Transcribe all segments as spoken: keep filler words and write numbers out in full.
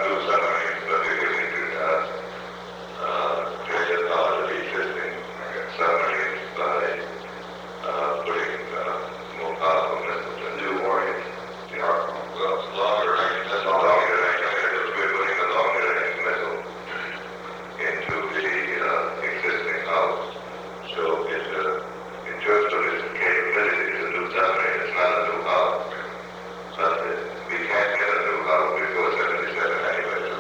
new submarines, but we will need to uh, uh, take advantage of existing submarines by uh, putting uh, more powerful missiles in. New warheads. Yeah. Well, it's longer range. That's longer range. Because we're putting a longer range missile into the uh, existing house. So it's a, in terms of its capability, it's a new submarine. It's not a new house. But uh, we can't get a new house before seventy-seven anyway. So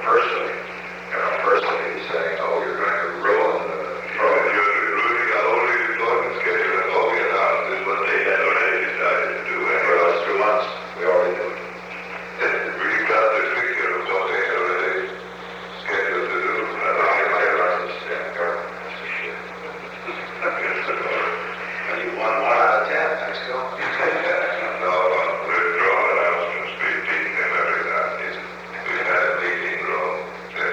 personally, you know, personally saying, oh, you're going to ruin the You're program. ruining our only deployment schedule, and all we announced is what they had already decided to do. And Well, it's two months, we already did it. we got the picture of what they had already scheduled to do. I might understand government. And you won one out of ten, thanks to him. No, on withdrawal announcements, we beat them every time. We've had a meeting room, they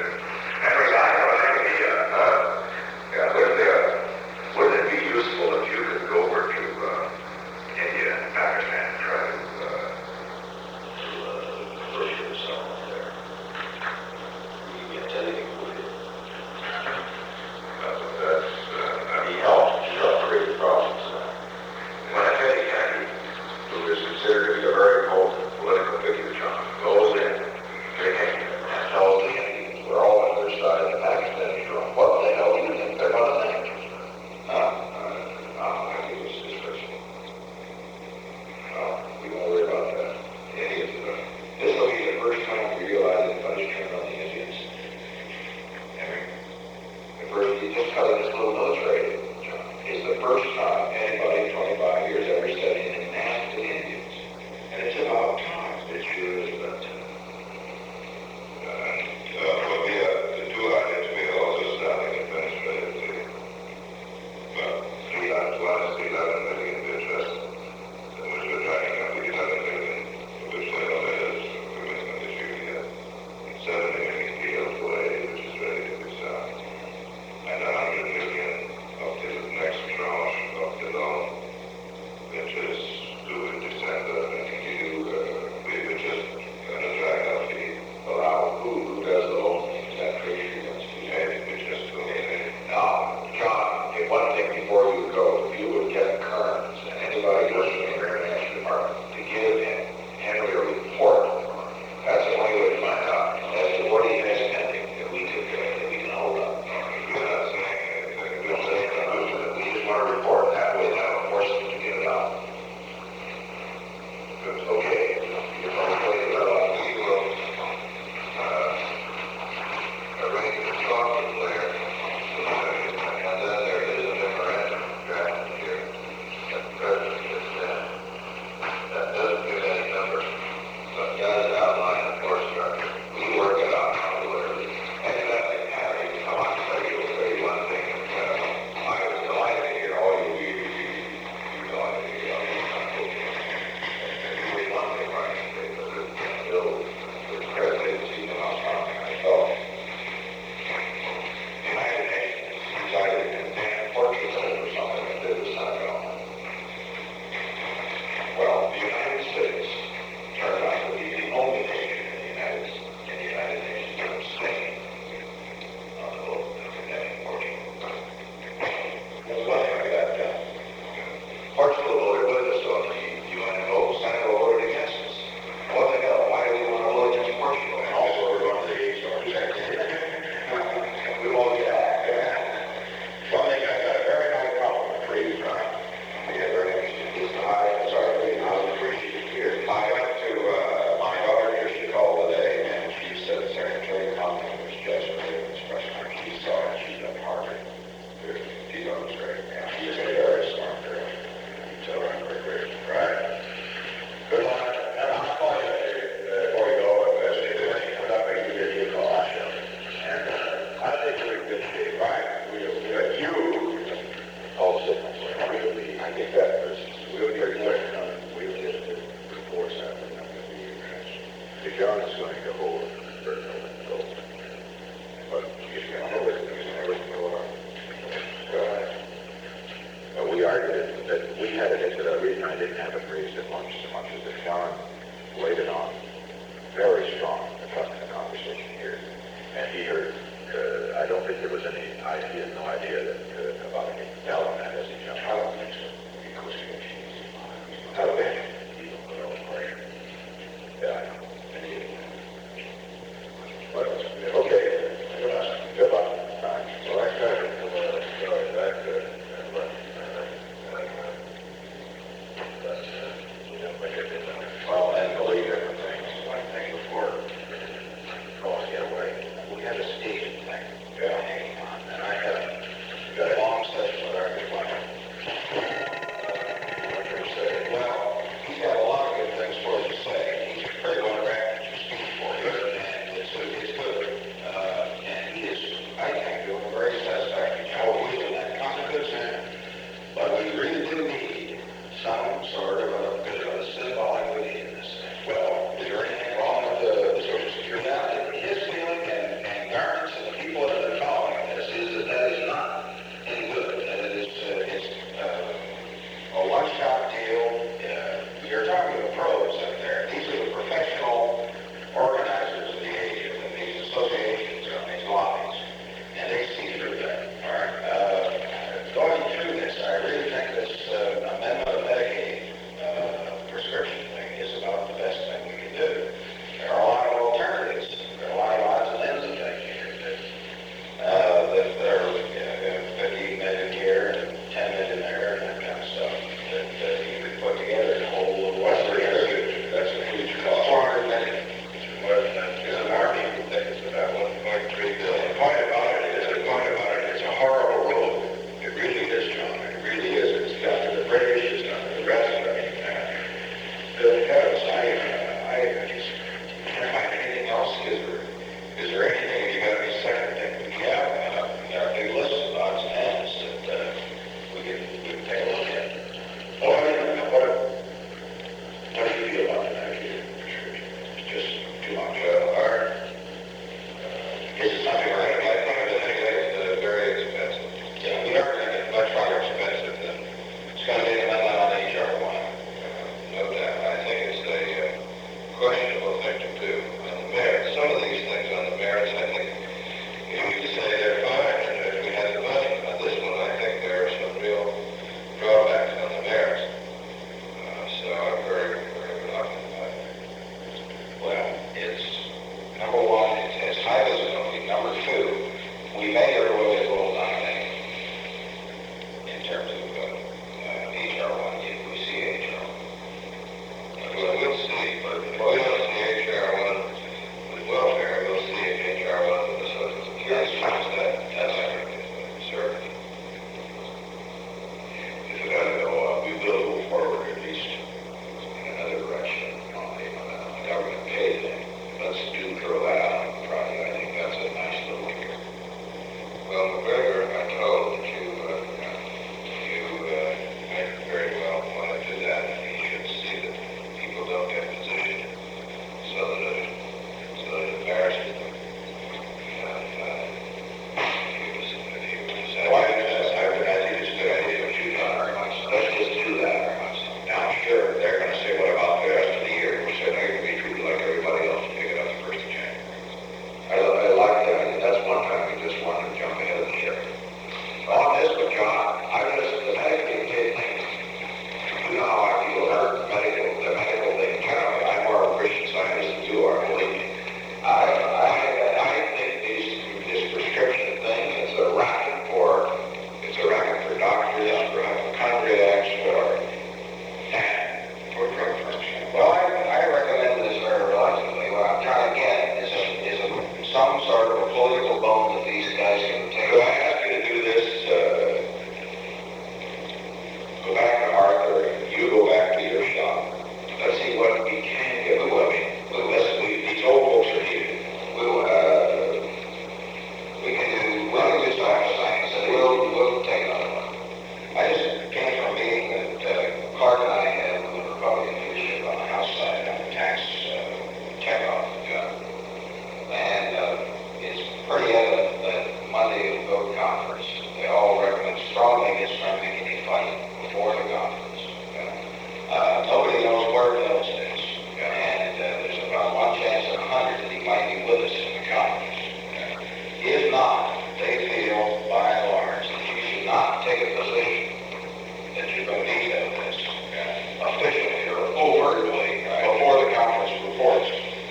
some sort of a political bone that these guys can take. Could I ask you to do this, uh, go back to Arthur, and you go back to your shop. Let's see what we can get. I mean, listen, we, these old folks are needed. We'll, Uh, we can do, we can do some things, and we'll, we'll take another one. I just came from a meeting that uh, Clark and I had with the Republican leadership on the House side on the tax uh, tech-off. And uh, it's pretty evident that Monday vote conference, they all recommend strongly against trying to make any fight before the conference. Uh, nobody knows where Mills is, and uh, there's about one chance in a hundred that he might be with us in the conference. If not, they feel by and large that you should not take a position that you're going to veto this officially or overtly before the conference reports.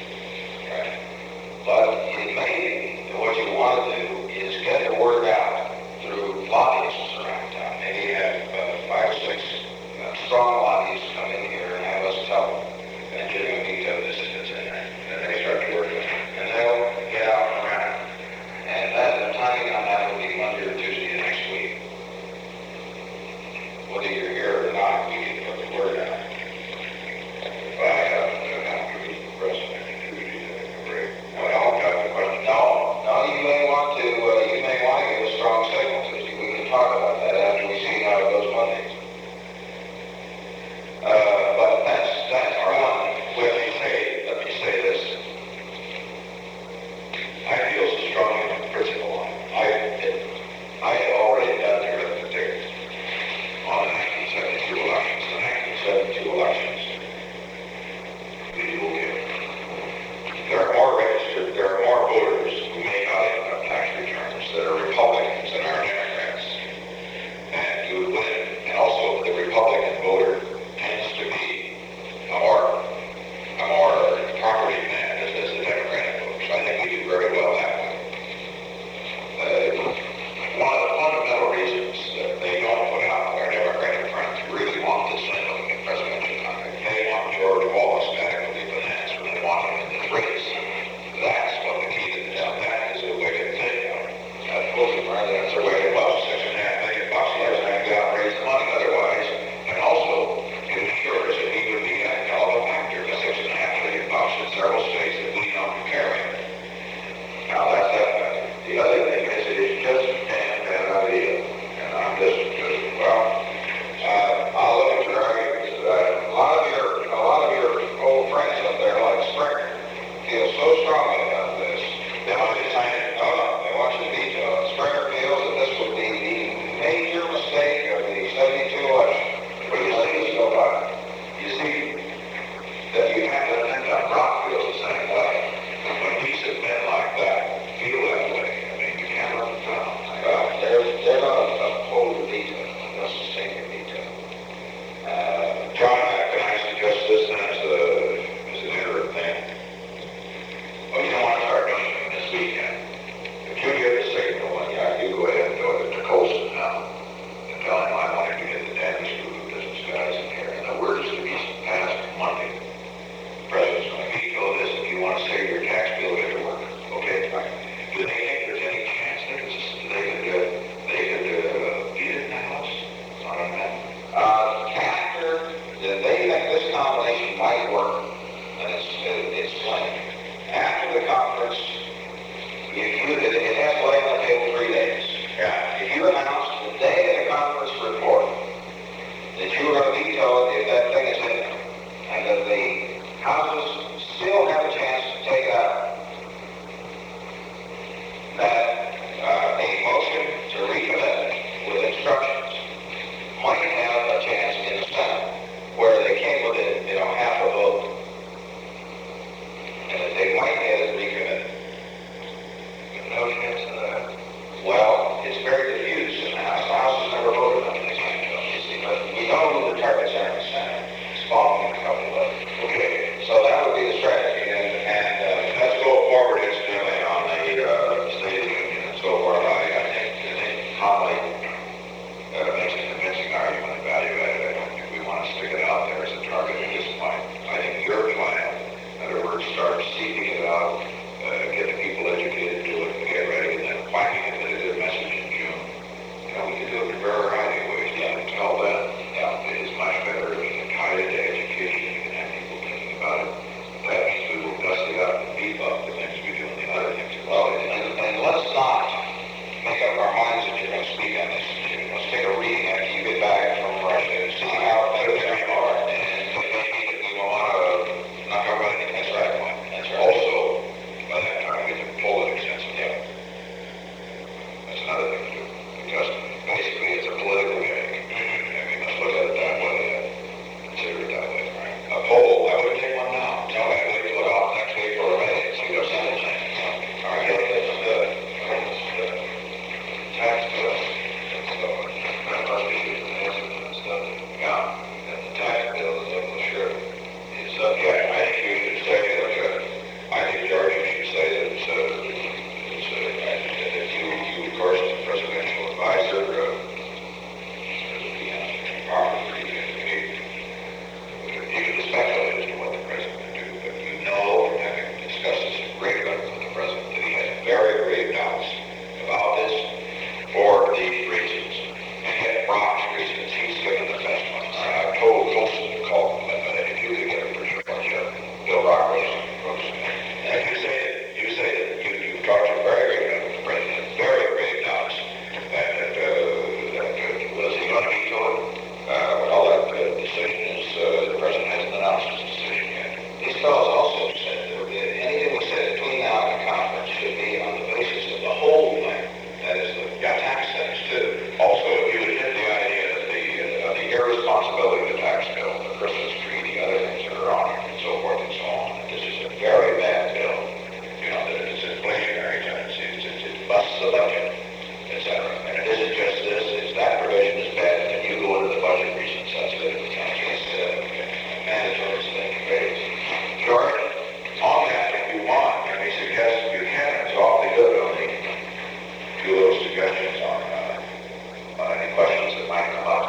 But it may be that what you want to do is get the word out through lobbyists around town. Maybe you have uh, five or six uh, strong lobbyists come in here and have us tell them that you're going to veto this if it's in there. And they start to work it. And they'll get out and around. And that, the timing on that will be Monday or Tuesday of next week. Whether you're here or not, we can put the word out. If I have an opportunity to press, I can do it. Great. Well, no, no, you may want to might come up